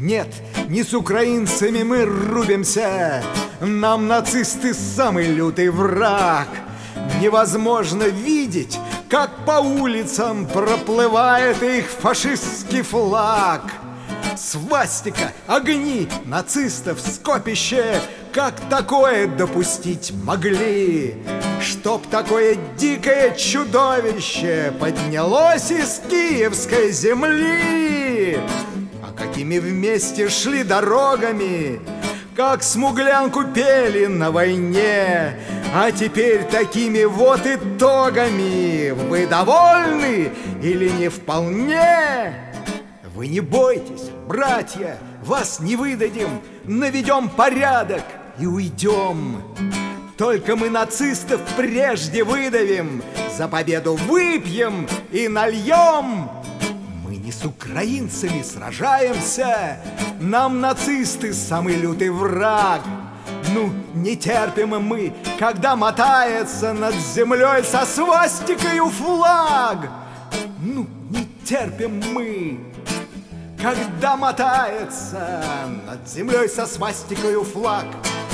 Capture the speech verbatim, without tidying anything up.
Нет, не с украинцами мы рубимся, нам нацисты самый лютый враг. Невозможно видеть, как по улицам проплывает их фашистский флаг. Свастика, огни нацистов, скопище, как такое допустить могли? Чтоб такое дикое чудовище поднялось из киевской земли. А какими вместе шли дорогами, как смуглянку пели на войне, а теперь такими вот итогами. Вы довольны или не вполне? Вы не бойтесь, братья, вас не выдадим, наведем порядок и уйдем. Только мы нацистов прежде выдавим, за победу выпьем и нальем. Мы не с украинцами сражаемся, нам нацисты самый лютый враг. Ну, не терпим мы, когда мотается над землей со свастикою флаг. Ну, не терпим мы, когда мотается над землей со свастикою флаг.